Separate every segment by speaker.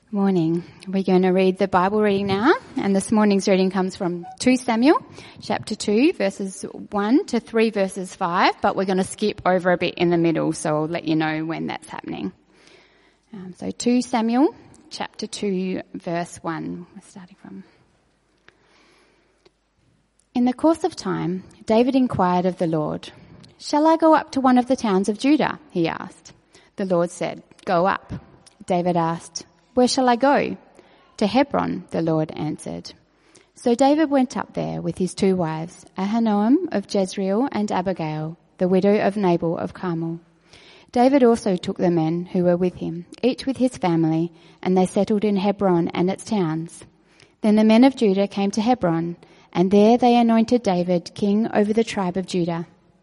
Speaker 1: Morning. We're going to read the Bible reading now, and this morning's reading comes from 2 Samuel, chapter 2, verses 1 to 3 verses 5, but we're going to skip over a bit in the middle, so I'll let you know when that's happening. So 2 Samuel, chapter 2, verse 1, we're starting from. In the course of time, David inquired of the Lord, "Shall I go up to one of the towns of Judah?" he asked. The Lord said, "Go up." David asked, "Where shall I go?" "To Hebron," the Lord answered. So David went up there with his 2 wives, Ahinoam of Jezreel and Abigail, the widow of Nabal of Carmel. David also took the men who were with him, each with his family, and they settled in Hebron and its towns. Then the men of Judah came to Hebron, and there they anointed David king over the tribe of Judah.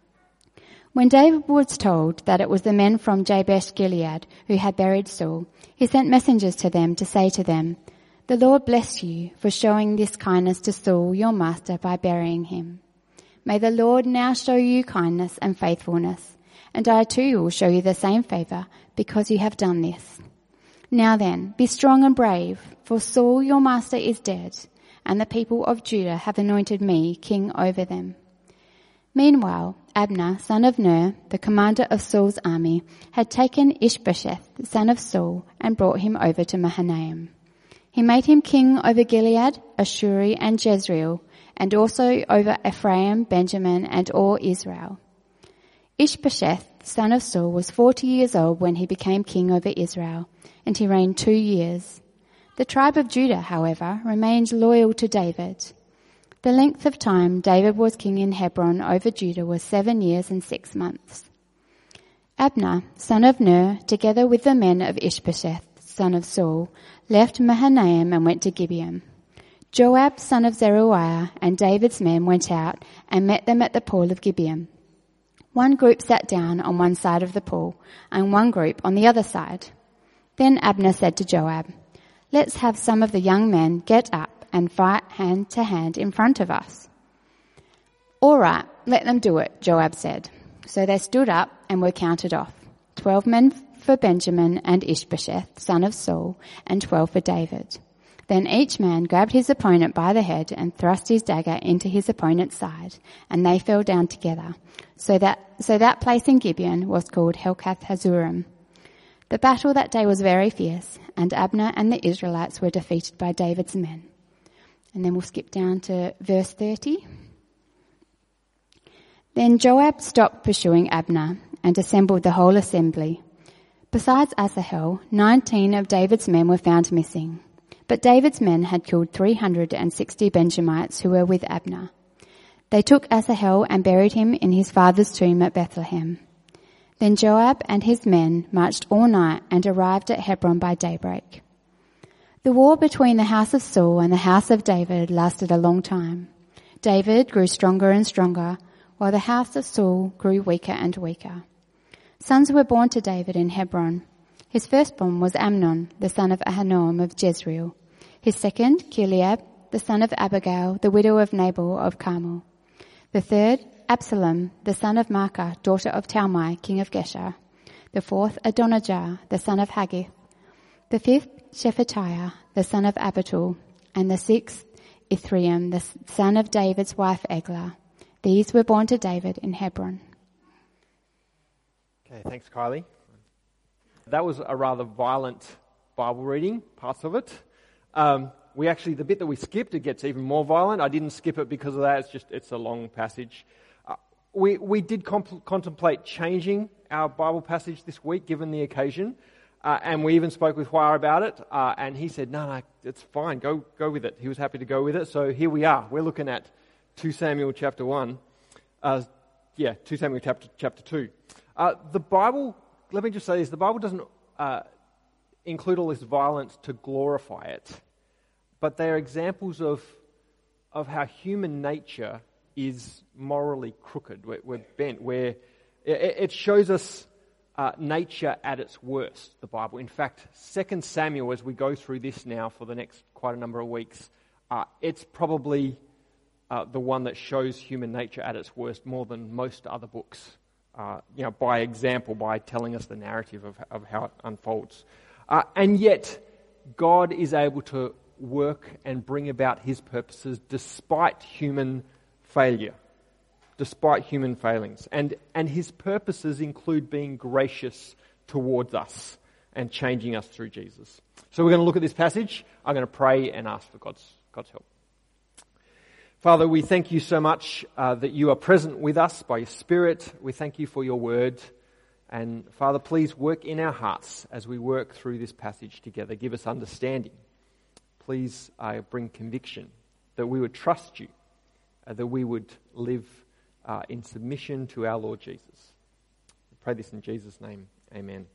Speaker 1: When David was told that it was the men from Jabesh Gilead who had buried Saul, he sent messengers to them to say to them, "The Lord bless you for showing this kindness to Saul, your master, by burying him. May the Lord now show you kindness and faithfulness, and I too will show you the same favor because you have done this. Now then, be strong and brave, for Saul, your master, is dead, and the people of Judah have anointed me king over them." Meanwhile, Abner, son of Ner, the commander of Saul's army, had taken Ishbosheth, son of Saul, and brought him over to Mahanaim. He made him king over Gilead, Ashuri, and Jezreel, and also over Ephraim, Benjamin, and all Israel. Ishbosheth, son of Saul, was 40 years old when he became king over Israel, and he reigned 2 years. The tribe of Judah, however, remained loyal to David. The length of time David was king in Hebron over Judah was 7 years and 6 months. Abner, son of Ner, together with the men of Ishbosheth, son of Saul, left Mahanaim and went to Gibeon. Joab, son of Zeruiah, and David's men went out and met them at the pool of Gibeon. One group sat down on one side of the pool, and one group on the other side. Then Abner said to Joab, "Let's have some of the young men get up and fight hand to hand in front of us." "All right, let them do it," Joab said. So they stood up and were counted off, 12 men for Benjamin and Ishbosheth, son of Saul, and 12 for David. Then each man grabbed his opponent by the head and thrust his dagger into his opponent's side, and they fell down together. So that place in Gibeon was called Helkath Hazurim. The battle that day was very fierce, and Abner and the Israelites were defeated by David's men. And then we'll skip down to verse 30. Then Joab stopped pursuing Abner and assembled the whole assembly. Besides Asahel, 19 of David's men were found missing. But David's men had killed 360 Benjamites who were with Abner. They took Asahel and buried him in his father's tomb at Bethlehem. Then Joab and his men marched all night and arrived at Hebron by daybreak. The war between the house of Saul and the house of David lasted a long time. David grew stronger and stronger, while the house of Saul grew weaker and weaker. Sons were born to David in Hebron. His firstborn was Amnon, the son of Ahinoam of Jezreel. His second, Chileab, the son of Abigail, the widow of Nabal of Carmel. The third, Absalom, the son of Maacah, daughter of Talmai, king of Geshur. The fourth, Adonijah, the son of Haggith. The fifth, Shephatiah, the son of Abital, and the sixth, Ithream, the son of David's wife Eglah. These were born to David in Hebron.
Speaker 2: Okay, thanks, Kylie. That was a rather violent Bible reading, parts of it. The bit that we skipped, it gets even more violent. I didn't skip it because of that. It's a long passage. We did contemplate changing our Bible passage this week, given the occasion. And we even spoke with Huar about it, and he said, no, it's fine, go with it. He was happy to go with it, so here we are. We're looking at 2 Samuel chapter 1. 2 Samuel chapter 2. The Bible, let me just say this, the Bible doesn't include all this violence to glorify it, but they are examples of how human nature is morally crooked. We're bent, it shows us nature at its worst, the Bible. In fact, 2 Samuel, as we go through this now for the next quite a number of weeks, it's probably the one that shows human nature at its worst more than most other books. By example, by telling us the narrative of how it unfolds. And yet, God is able to work and bring about his purposes despite human failure, despite human failings. And his purposes include being gracious towards us and changing us through Jesus. So we're going to look at this passage. I'm going to pray and ask for God's help. Father, we thank you so much that you are present with us by your Spirit. We thank you for your word. And Father, please work in our hearts as we work through this passage together. Give us understanding. Please bring conviction that we would trust you, that we would live in submission to our Lord Jesus. We pray this in Jesus' name. Amen.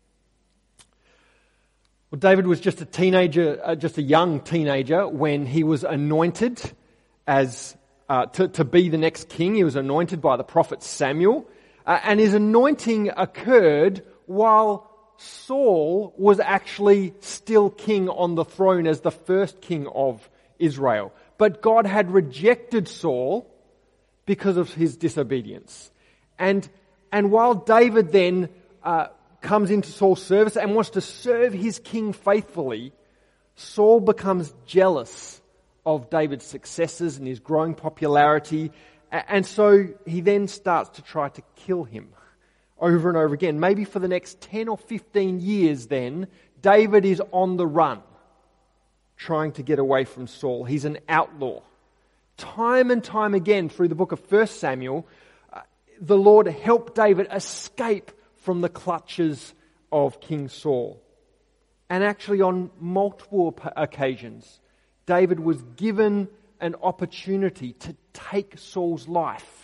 Speaker 2: Well, David was just a teenager, just a young teenager when he was anointed as to be the next king. He was anointed by the prophet Samuel. And his anointing occurred while Saul was actually still king on the throne as the first king of Israel. But God had rejected Saul because of his disobedience. And while David then comes into Saul's service and wants to serve his king faithfully, Saul becomes jealous of David's successes and his growing popularity. And so he then starts to try to kill him over and over again. Maybe for the next 10 or 15 years then, David is on the run, trying to get away from Saul. He's an outlaw. Time and time again through the book of 1 Samuel, the Lord helped David escape from the clutches of King Saul. And actually on multiple occasions, David was given an opportunity to take Saul's life.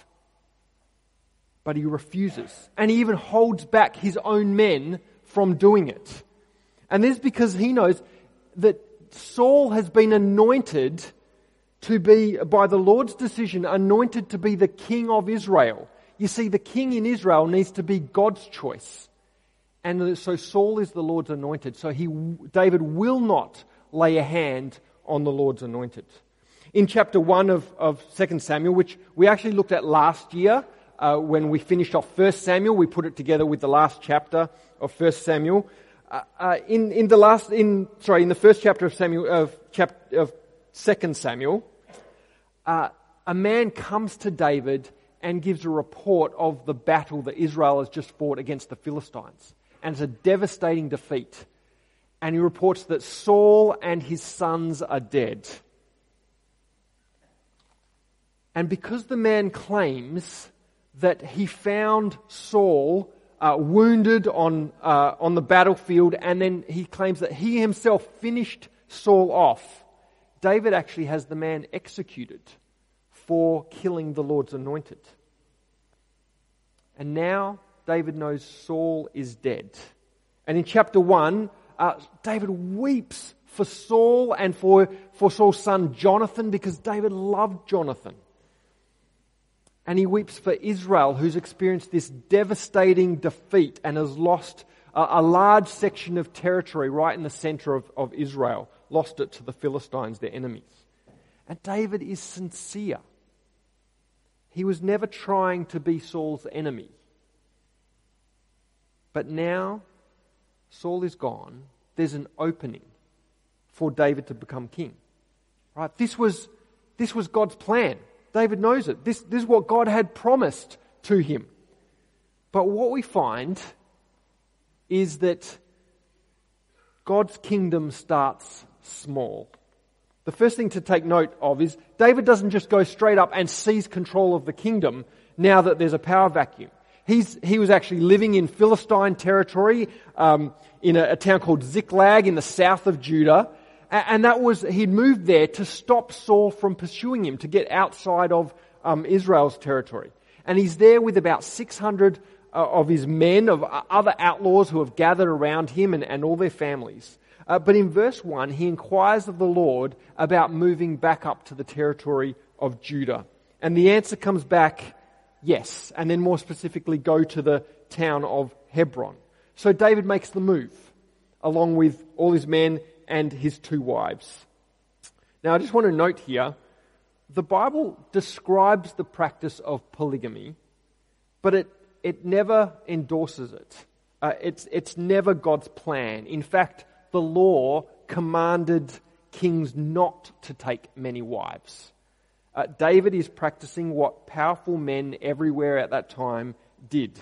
Speaker 2: But he refuses. And he even holds back his own men from doing it. And this is because he knows that Saul has been anointed to be, by the Lord's decision, anointed to be the king of Israel. You see, the king in Israel needs to be God's choice. And so Saul is the Lord's anointed. So David will not lay a hand on the Lord's anointed. In chapter 1 of 2 Samuel, which we actually looked at last year, when we finished off 1 Samuel, we put it together with the last chapter of 1 Samuel. In the first chapter of 2 Samuel, a man comes to David and gives a report of the battle that Israel has just fought against the Philistines. And it's a devastating defeat. And he reports that Saul and his sons are dead. And because the man claims that he found Saul wounded on the battlefield, and then he claims that he himself finished Saul off, David actually has the man executed for killing the Lord's anointed. And now David knows Saul is dead. And in chapter 1, David weeps for Saul and for Saul's son Jonathan, because David loved Jonathan. And he weeps for Israel, who's experienced this devastating defeat and has lost a large section of territory right in the center of Israel, lost it to the Philistines, their enemies. And David is sincere. He was never trying to be Saul's enemy. But now Saul is gone. There's an opening for David to become king. Right? This was God's plan. David knows it. This is what God had promised to him. But what we find is that God's kingdom starts small. The first thing to take note of is David doesn't just go straight up and seize control of the kingdom now that there's a power vacuum. He was actually living in Philistine territory, in a town called Ziklag in the south of Judah. And he'd moved there to stop Saul from pursuing him, to get outside of Israel's territory. And he's there with about 600 of his men, of other outlaws who have gathered around him and all their families. But in verse 1, he inquires of the Lord about moving back up to the territory of Judah. And the answer comes back, yes. And then more specifically, go to the town of Hebron. So David makes the move, along with all his men and his 2 wives. Now, I just want to note here, the Bible describes the practice of polygamy, but it never endorses it. It's never God's plan. In fact, the law commanded kings not to take many wives. David is practicing what powerful men everywhere at that time did.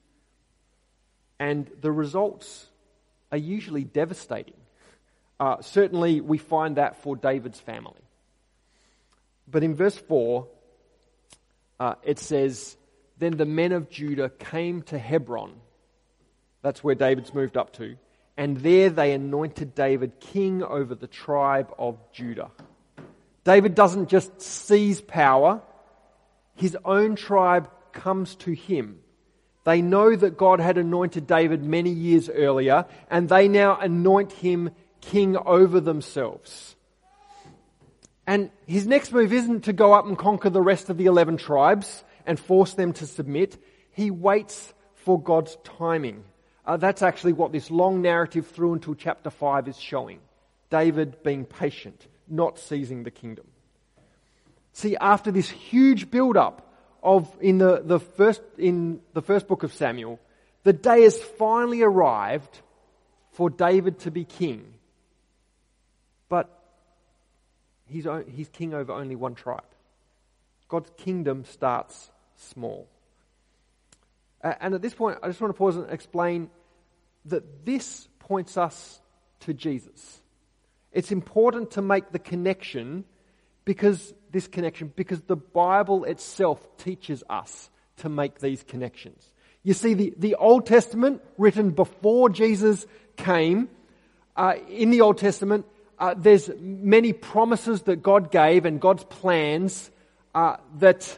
Speaker 2: And the results are usually devastating. Certainly we find that for David's family. But in verse 4, it says, "Then the men of Judah came to Hebron." That's where David's moved up to. "And there they anointed David king over the tribe of Judah." David doesn't just seize power. His own tribe comes to him. They know that God had anointed David many years earlier, and they now anoint him king over themselves. And his next move isn't to go up and conquer the rest of the 11 tribes and force them to submit. He waits for God's timing. That's actually what this long narrative through until chapter 5 is showing. David being patient, not seizing the kingdom. See, after this huge build-up in the first book of Samuel, the day has finally arrived for David to be king. But he's king over only one tribe. God's kingdom starts small. And at this point, I just want to pause and explain that this points us to Jesus. It's important to make the connection because the Bible itself teaches us to make these connections. You see, the Old Testament, written before Jesus came, in the Old Testament, there's many promises that God gave and God's plans that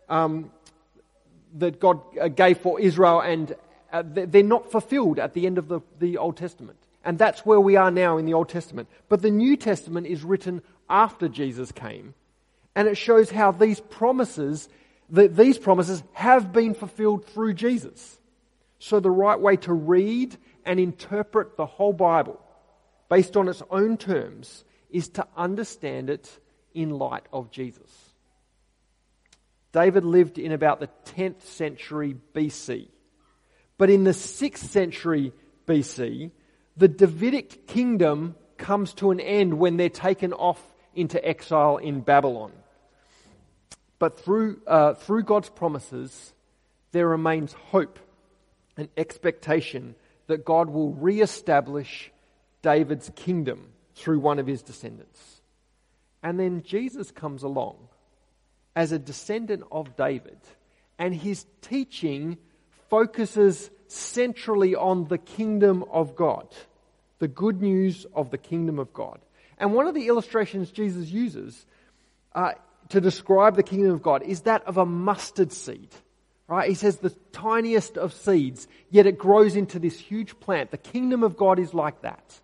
Speaker 2: God gave for Israel, and they're not fulfilled at the end of the Old Testament. And that's where we are now in the Old Testament. But the New Testament is written after Jesus came, and it shows how these promises have been fulfilled through Jesus. So the right way to read and interpret the whole Bible based on its own terms is to understand it in light of Jesus. David lived in about the 10th century BC. But in the 6th century BC, the Davidic kingdom comes to an end when they're taken off into exile in Babylon. But through God's promises, there remains hope and expectation that God will re-establish David's kingdom through one of his descendants. And then Jesus comes along as a descendant of David, and his teaching focuses centrally on the kingdom of God, the good news of the kingdom of God. And one of the illustrations Jesus uses to describe the kingdom of God is that of a mustard seed. Right? He says the tiniest of seeds, yet it grows into this huge plant. The kingdom of God is like that.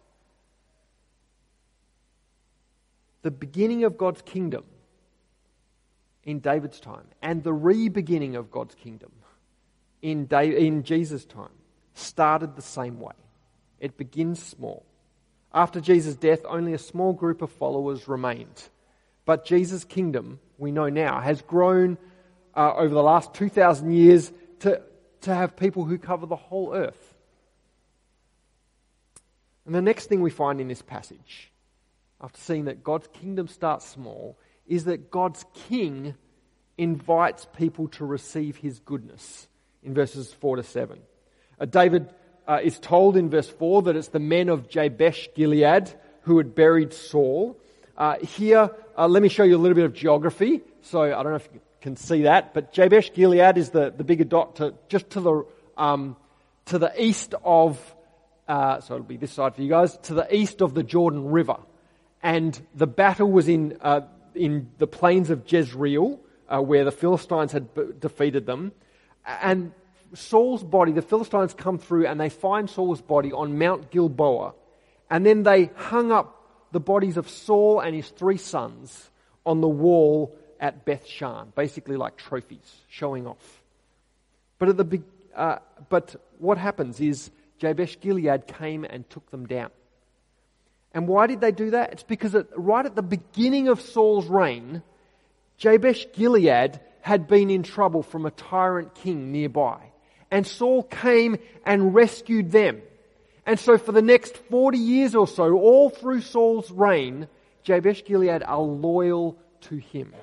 Speaker 2: The beginning of God's kingdom in David's time and the re-beginning of God's kingdom in Jesus' time started the same way. It begins small. After Jesus' death, only a small group of followers remained. But Jesus' kingdom, we know now, has grown over the last 2,000 years to have people who cover the whole earth. And the next thing we find in this passage, after seeing that God's kingdom starts small, is that God's king invites people to receive his goodness in verses 4 to 7. David is told in verse 4 that it's the men of Jabesh Gilead who had buried Saul. Here, let me show you a little bit of geography. So I don't know if you can see that, but Jabesh Gilead is the bigger dot to the east of, so it'll be this side for you guys, to the east of the Jordan River. And the battle was in the plains of Jezreel, where the Philistines had defeated them. And Saul's body, the Philistines come through and they find Saul's body on Mount Gilboa. And then they hung up the bodies of Saul and his 3 sons on the wall at Beth Shan, basically like trophies, showing off. But what happens is Jabesh Gilead came and took them down. And why did they do that? It's because right at the beginning of Saul's reign, Jabesh Gilead had been in trouble from a tyrant king nearby. And Saul came and rescued them. And so for the next 40 years or so, all through Saul's reign, Jabesh Gilead are loyal to him.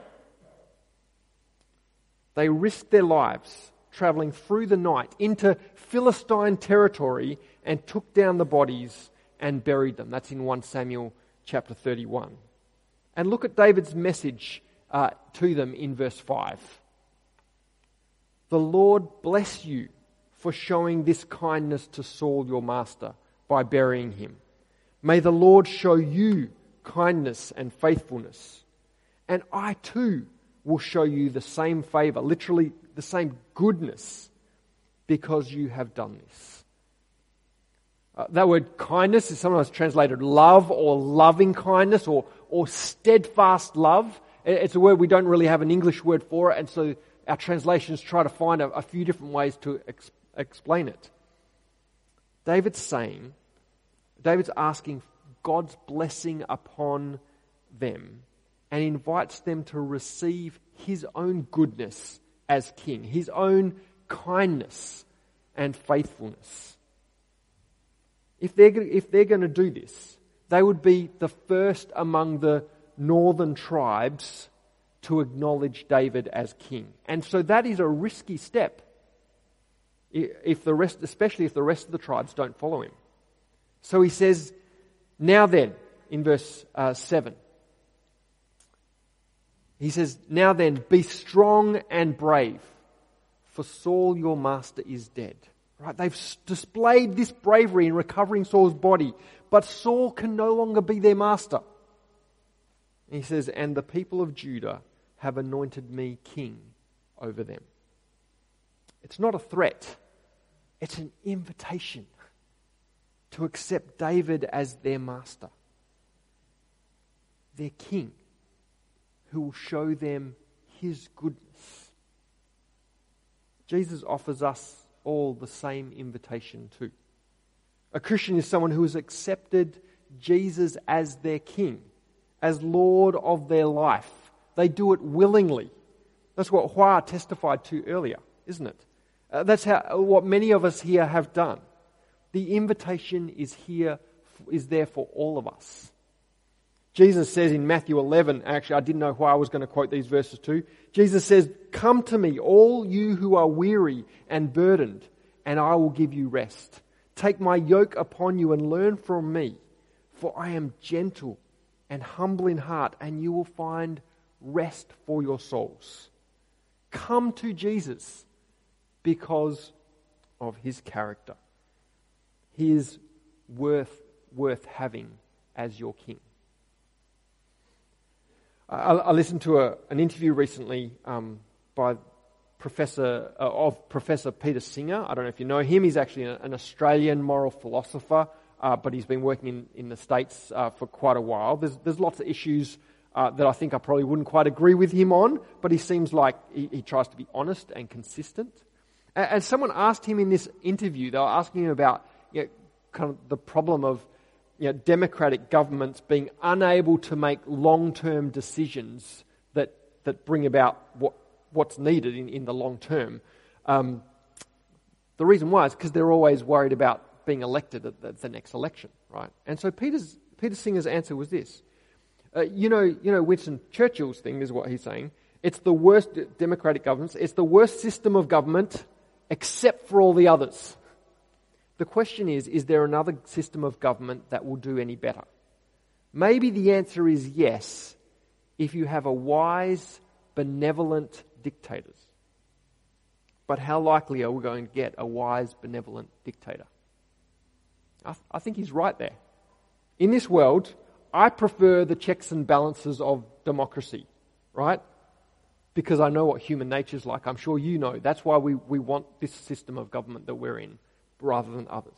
Speaker 2: They risked their lives travelling through the night into Philistine territory and took down the bodies and buried them. That's in 1 Samuel chapter 31. And look at David's message to them in verse 5. The Lord bless you for showing this kindness to Saul your master by burying him. May the Lord show you kindness and faithfulness. And I too will show you the same favour, literally the same goodness, because you have done this. That word kindness is sometimes translated love or loving kindness or steadfast love. It's a word we don't really have an English word for it, and so our translations try to find a few different ways to explain it. David's asking God's blessing upon them and invites them to receive his own goodness as king, his own kindness and faithfulness. If they're going to do this, they would be the first among the northern tribes to acknowledge David as king. And so that is a risky step, especially if the rest of the tribes don't follow him. So he says, now then, in verse 7, he says, now then, be strong and brave, for Saul your master is dead. Right? They've displayed this bravery in recovering Saul's body, but Saul can no longer be their master. And he says, and the people of Judah have anointed me king over them. It's not a threat. It's an invitation to accept David as their master, their king, who will show them his goodness. Jesus offers us all the same invitation too. A Christian is someone who has accepted Jesus as their king, as Lord of their life. They do it willingly. That's what Hua testified to earlier, isn't it? That's what many of us here have done. The invitation is there for all of us. Jesus says in Matthew 11, actually I didn't know why I was going to quote these verses too. Jesus says, come to me, all you who are weary and burdened, and I will give you rest. Take my yoke upon you and learn from me, for I am gentle and humble in heart, and you will find rest for your souls. Come to Jesus because of his character. He is worth having as your king. I listened to an interview recently by Professor Peter Singer. I don't know if you know him. He's actually an Australian moral philosopher, but he's been working in the States for quite a while. There's lots of issues that I think I probably wouldn't quite agree with him on, but he seems like he tries to be honest and consistent. And someone asked him in this interview, they were asking him about kind of the problem of democratic governments being unable to make long-term decisions that bring about what's needed in the long term. The reason why is because they're always worried about being elected at the next election, right? And so Peter Singer's answer was this. Winston Churchill's thing is what he's saying. It's the worst democratic governments. It's the worst system of government except for all the others. The question is there another system of government that will do any better? Maybe the answer is yes, if you have a wise, benevolent dictators. But how likely are we going to get a wise, benevolent dictator? I think he's right there. In this world, I prefer the checks and balances of democracy, right? Because I know what human nature is like. I'm sure you know. That's why we want this system of government that we're in, rather than others.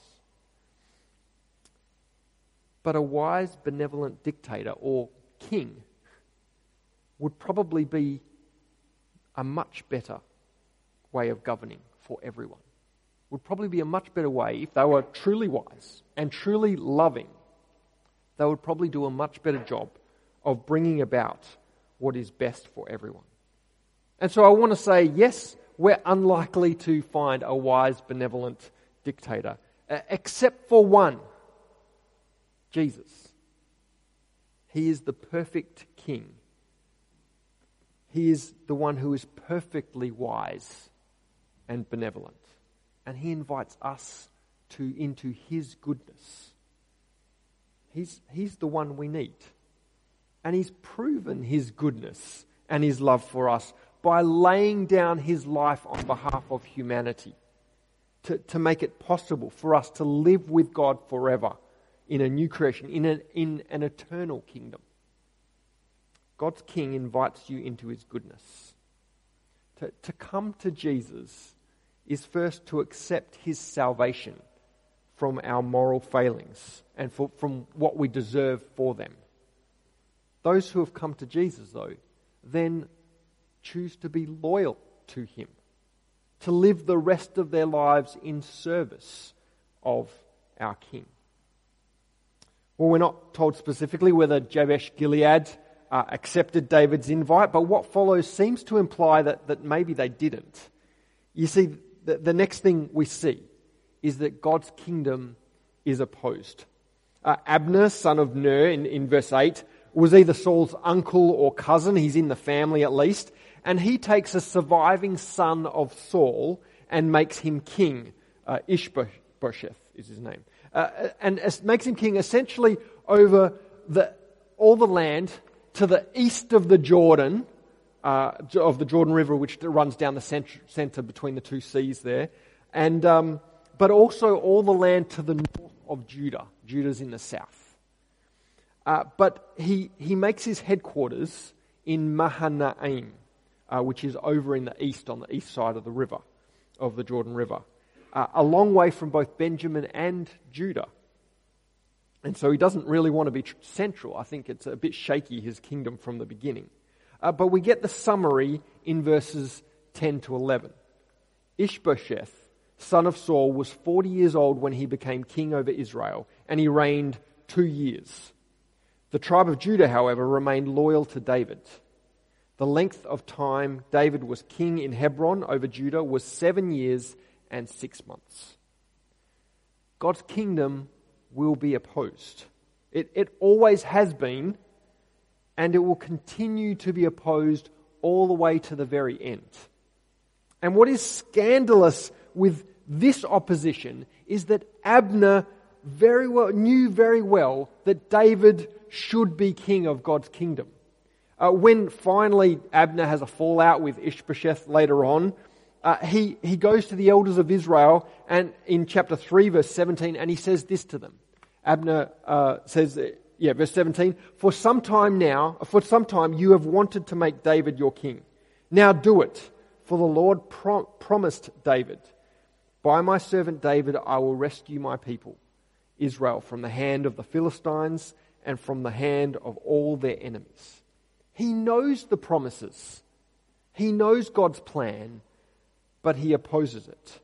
Speaker 2: But a wise, benevolent dictator or king would probably be a much better way of governing for everyone. Would probably be a much better way if they were truly wise and truly loving. They would probably do a much better job of bringing about what is best for everyone. And so I want to say, yes, we're unlikely to find a wise, benevolent dictator. except for one, Jesus. He is the perfect King. He is the one who is perfectly wise and benevolent. And he invites us into his goodness. He's the one we need. And he's proven his goodness and his love for us by laying down his life on behalf of humanity to make it possible for us to live with God forever in a new creation, in an eternal kingdom. God's King invites you into his goodness. To come to Jesus is first to accept his salvation from our moral failings and from what we deserve for them. Those who have come to Jesus, though, then choose to be loyal to him, to live the rest of their lives in service of our King. Well, we're not told specifically whether Jabesh Gilead accepted David's invite, but what follows seems to imply that maybe they didn't. You see, the next thing we see is that God's kingdom is opposed. Abner, son of Ner, in verse 8, was either Saul's uncle or cousin. He's in the family at least. And he takes a surviving son of Saul and makes him king. Ishbosheth is his name. And makes him king essentially over all the land to the east of the Jordan, of the Jordan River, which runs down the center between the two seas there. And but also all the land to the north of Judah. Judah's in the south. But he makes his headquarters in Mahanaim, which is over in the east, on the east side of the river, of the Jordan River, a long way from both Benjamin and Judah. And so he doesn't really want to be central. I think it's a bit shaky, his kingdom from the beginning. But we get the summary in verses 10 to 11. Ishbosheth, son of Saul, was 40 years old when he became king over Israel, and he reigned 2 years. The tribe of Judah, however, remained loyal to David. The length of time David was king in Hebron over Judah was 7 years and 6 months. God's kingdom will be opposed. It always has been, and it will continue to be opposed all the way to the very end. And what is scandalous with this opposition is that Abner knew very well that David should be king of God's kingdom. When finally Abner has a fallout with Ishbosheth later on, he goes to the elders of Israel and in chapter 3 verse 17, and he says this to them. Abner says, verse 17, For some time you have wanted to make David your king. Now do it, for the Lord promised David, By my servant David I will rescue my people, Israel, from the hand of the Philistines and from the hand of all their enemies. He knows the promises. He knows God's plan, but he opposes it.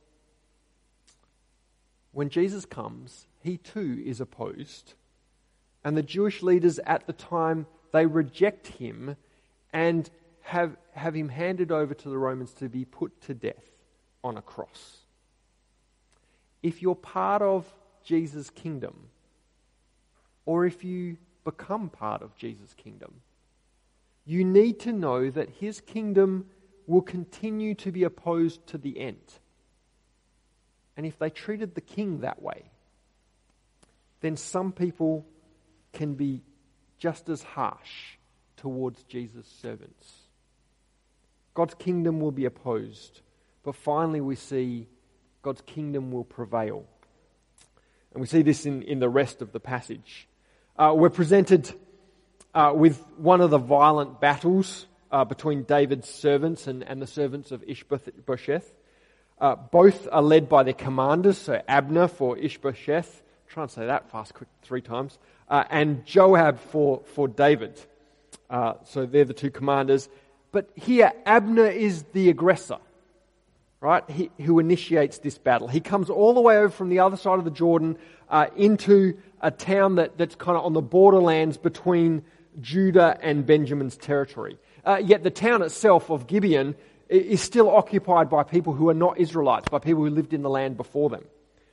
Speaker 2: When Jesus comes, he too is opposed. And the Jewish leaders at the time, they reject him and have him handed over to the Romans to be put to death on a cross. If you're part of Jesus' kingdom, or if you become part of Jesus' kingdom, you need to know that his kingdom will continue to be opposed to the end. And if they treated the king that way, then some people can be just as harsh towards Jesus' servants. God's kingdom will be opposed, but finally we see God's kingdom will prevail. And we see this in the rest of the passage. We're presented with one of the violent battles between David's servants and the servants of Ishbosheth. Both are led by their commanders, so Abner for Ishbosheth, try and say that fast, quick, 3 times, and Joab for David. So they're the two commanders. But here, Abner is the aggressor, right? Who initiates this battle. He comes all the way over from the other side of the Jordan into a town that's kind of on the borderlands between Judah and Benjamin's territory. Yet the town itself of Gibeon is still occupied by people who are not Israelites, by people who lived in the land before them.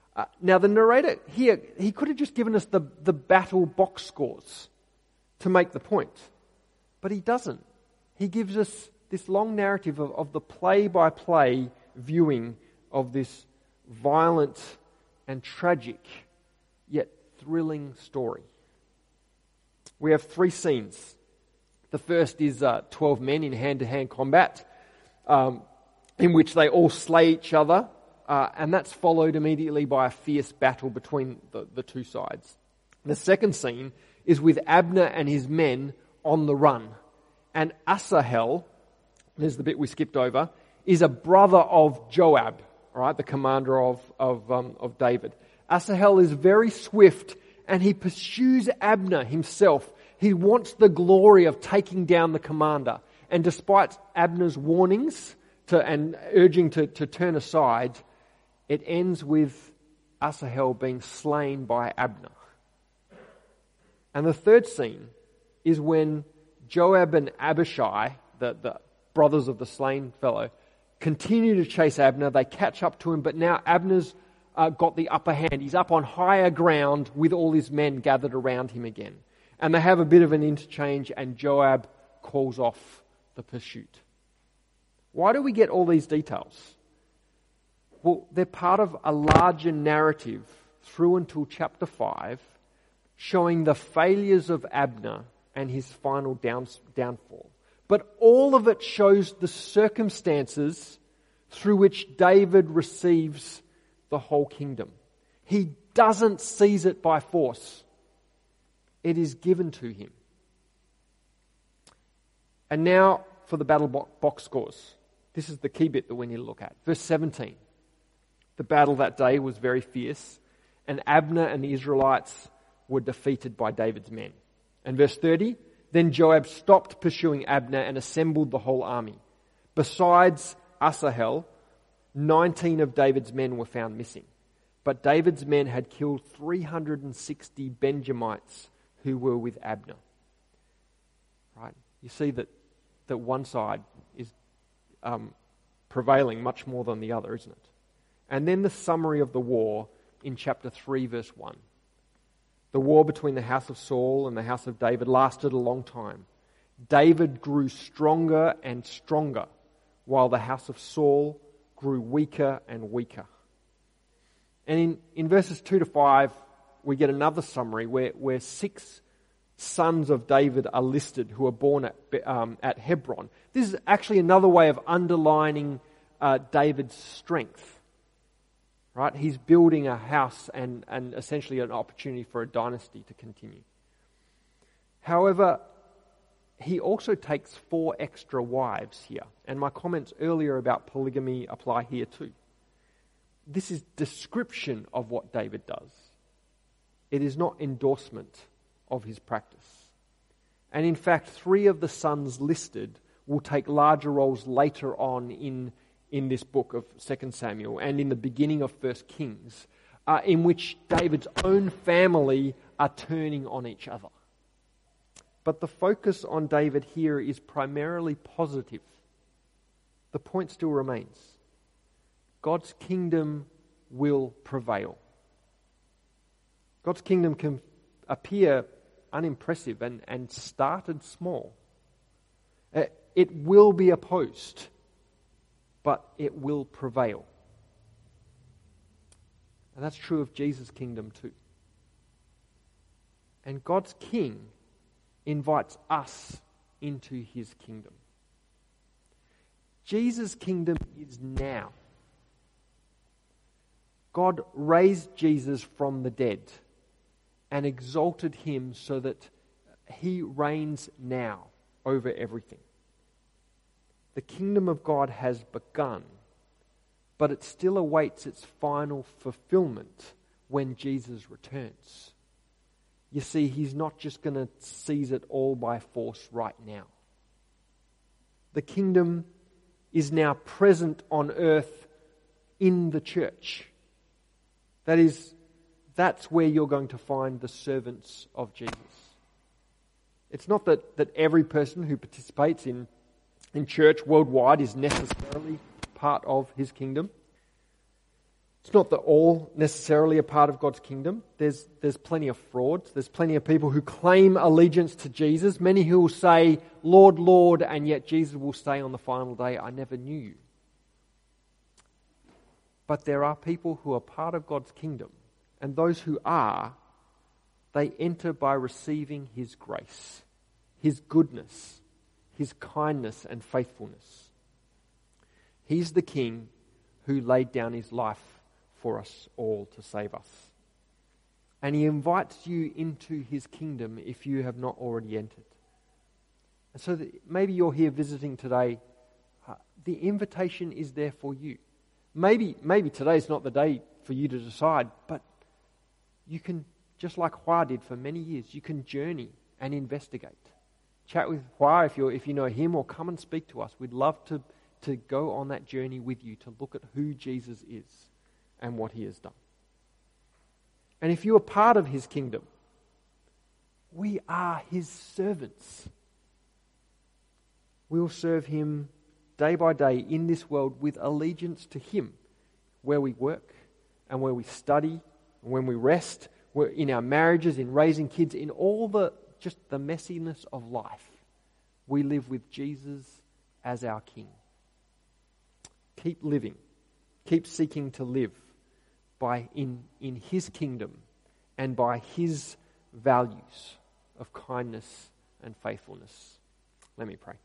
Speaker 2: Now the narrator here, he could have just given us the battle box scores to make the point. But he doesn't. He gives us this long narrative of the play-by-play viewing of this violent and tragic, yet thrilling story. We have 3 scenes. The first is 12 men in hand-to-hand combat, in which they all slay each other, and that's followed immediately by a fierce battle between the two sides. The second scene is with Abner and his men on the run. And Asahel, there's the bit we skipped over, is a brother of Joab, right, the commander of David. Asahel is very swift, and he pursues Abner himself. He wants the glory of taking down the commander. And despite Abner's warnings and urging to turn aside, it ends with Asahel being slain by Abner. And the third scene is when Joab and Abishai, the brothers of the slain fellow, continue to chase Abner. They catch up to him, but now Abner's got the upper hand. He's up on higher ground with all his men gathered around him again. And they have a bit of an interchange, and Joab calls off the pursuit. Why do we get all these details? Well, they're part of a larger narrative through until chapter 5, showing the failures of Abner and his final downfall. But all of it shows the circumstances through which David receives the whole kingdom. He doesn't seize it by force. It is given to him. And now for the battle box scores. This is the key bit that we need to look at. Verse 17. The battle that day was very fierce, and Abner and the Israelites were defeated by David's men. And verse 30, then Joab stopped pursuing Abner and assembled the whole army. Besides Asahel, 19 of David's men were found missing. But David's men had killed 360 Benjamites who were with Abner. Right? You see that one side is prevailing much more than the other, isn't it? And then the summary of the war in chapter 3, verse 1. The war between the house of Saul and the house of David lasted a long time. David grew stronger and stronger, while the house of Saul grew weaker and weaker. And in verses 2 to 5, we get another summary where 6 sons of David are listed who are born at Hebron. This is actually another way of underlining David's strength. Right? He's building a house and essentially an opportunity for a dynasty to continue. However, he also takes 4 extra wives here. And my comments earlier about polygamy apply here too. This is description of what David does. It is not endorsement of his practice. And in fact, 3 of the sons listed will take larger roles later on in this book of 2 Samuel and in the beginning of 1 Kings, in which David's own family are turning on each other. But the focus on David here is primarily positive. The point still remains. God's kingdom will prevail. God's kingdom can appear unimpressive and started small. It will be opposed, but it will prevail. And that's true of Jesus' kingdom too. And God's King invites us into his kingdom. Jesus' kingdom is now. God raised Jesus from the dead and exalted him so that he reigns now over everything. The kingdom of God has begun, but it still awaits its final fulfillment when Jesus returns. You see, he's not just going to seize it all by force right now. The kingdom is now present on earth in the church. That's where you're going to find the servants of Jesus. It's not that every person who participates in church worldwide is necessarily part of his kingdom. It's not that all necessarily a part of God's kingdom. There's plenty of frauds. There's plenty of people who claim allegiance to Jesus. Many who will say, Lord, Lord, and yet Jesus will say on the final day, I never knew you. But there are people who are part of God's kingdom. And those who are, they enter by receiving His grace, His goodness, His kindness and faithfulness. He's the King who laid down His life for us all to save us. And He invites you into His kingdom if you have not already entered. And so maybe you're here visiting today. The invitation is there for you. Maybe today's not the day for you to decide, but you can, just like Hua did for many years, you can journey and investigate. Chat with Hua if you know him, or come and speak to us. We'd love to go on that journey with you to look at who Jesus is and what He has done. And if you are part of His kingdom, we are His servants. We will serve Him day by day in this world with allegiance to Him, where we work and where we study, and when we rest, in our marriages, in raising kids, in all the messiness of life. We live with Jesus as our King. Keep living. Keep seeking to live in His kingdom and by His values of kindness and faithfulness. Let me pray.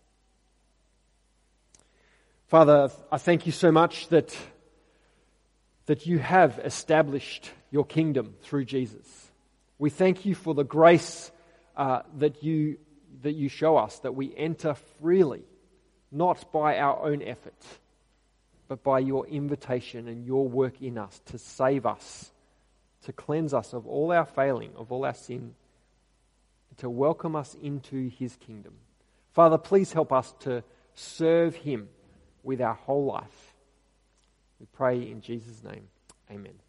Speaker 2: Father, I thank You so much that You have established Your kingdom through Jesus. We thank You for the grace that you show us, that we enter freely, not by our own effort, but by Your invitation and Your work in us to save us, to cleanse us of all our failing, of all our sin, to welcome us into His kingdom. Father, please help us to serve Him with our whole life. We pray in Jesus' name. Amen.